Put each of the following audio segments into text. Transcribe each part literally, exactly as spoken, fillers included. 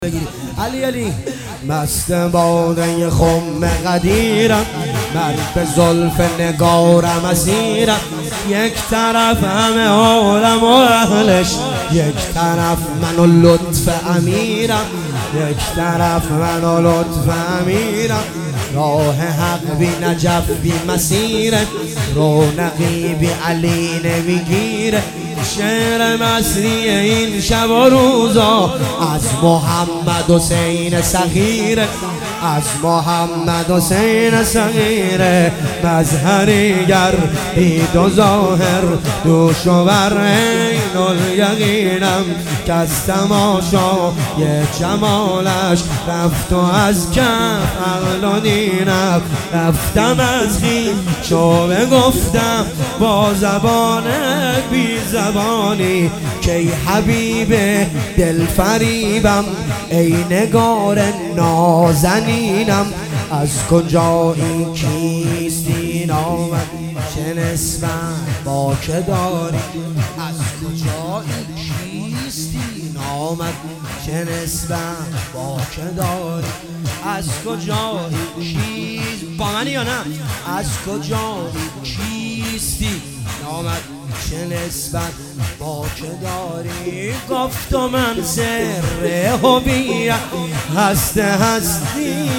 علی علی مست باده خم قدیرم، من به زلف نگارم اسیرم. یک طرف همه عالم و اهلش، یک طرف من و لطف امیرم، یک طرف من و لطف امیرم. راه حق بی نجف بی مسیره، رونقی بی علی نمیگیره. شعر مصری این شب و روزا از محمد حسین صغیره، از محمد حسین صغیره. مظهریگر دید و ظاهر دوش و بر عین الیقینم، که از تماشای جمالش رفت و از کف عقل و دینم. رفتم از خویش و بگفتم با زبان بی زبانی که ای حبیب دل فریبم، ای نگار نازنینم. از کجا این کیستی نامد چه نسبت با که داری؟ از کجا این کیستی نامد چه نسبت با که داری؟ از کجا این کیست با منی یا نه؟ از کجا این کیستی نامد چه نسبت با که داری؟ گفت و من سر هویت هست هستی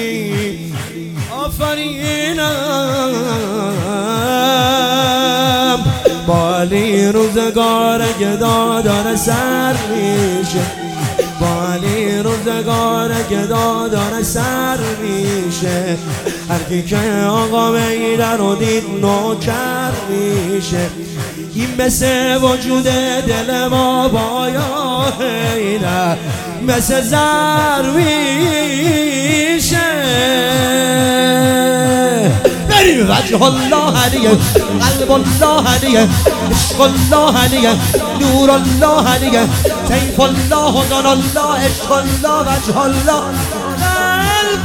آفرینم. بالی روزگار گدا داره سر میشه، بالی روزگار گدا داره سر میشه. هرکی که آقا میدر رو دید نوکر میشه. این مثل وجود دل ما بایا هیده، مثل زر میشه. بریم وجه الله علیه، قلب الله علیه، عشق الله علیه، نور الله علیه، سیف الله، حضن الله، عشق الله، وجه الله، قلب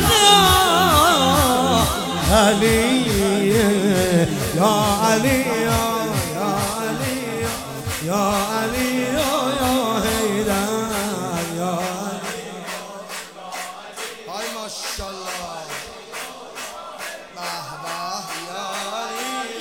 الله علیه. یا علی یا علی یا علی یا حیدر یا علی. های ماشاءالله به به یا علی.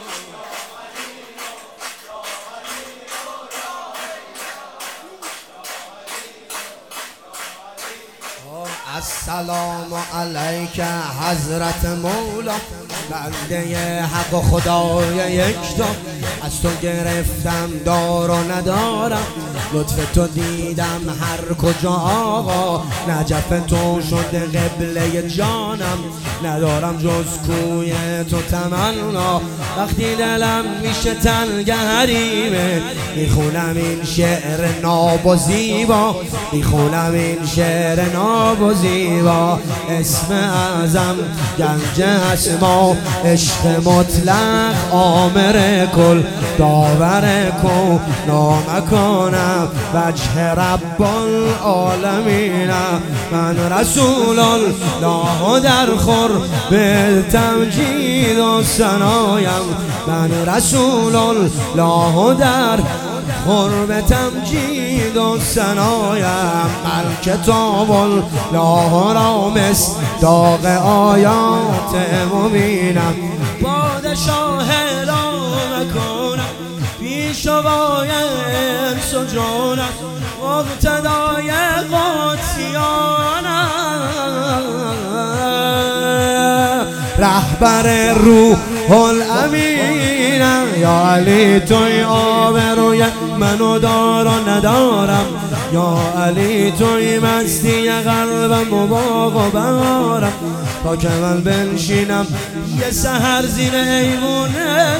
السلام علیک حضرت مولا، بنده حق و خدای یکتا. از تو گرفتم دار و ندارم، لطف تو دیدم هر کجا آقا. نجف تو شده قبله جانم، ندارم جز کوی تو تمنا. وقتی دلم میشه تنگ حریمه، میخونم این شعر ناب و زیبا، میخونم این شعر ناب و زیبا. اسم اعظم گنج اسما، عشق مطلق آمر کل، داور کن نامکنم، وجه رب العالمینم. من رسول الله در خور به تمجید و ثنایم، من رسول الله در قرب تمجید و ثنایم. من کتاب الله را مصداق آیات مبینم. پادشاه را مکنم پیش وای انس و جانم، مقتدای قدسیانم. رهبر روح الامینم. یا علی توی آبروی منو دار و ندارم، یا علی توی مستی قلبم و باغ و بهارم. تا که من بنشینم یه سحر زیر ایوونه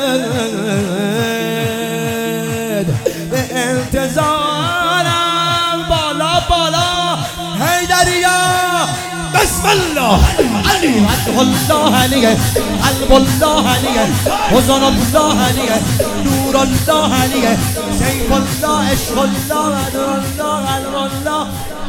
به انتظارم. بالا بالا حیدریا بسم الله علی، وجه الله علیه، قلب الله علیه، حضن الله علیه، نور الله علیه، سیف الله، عشق الله، ودر الله، قلب الله.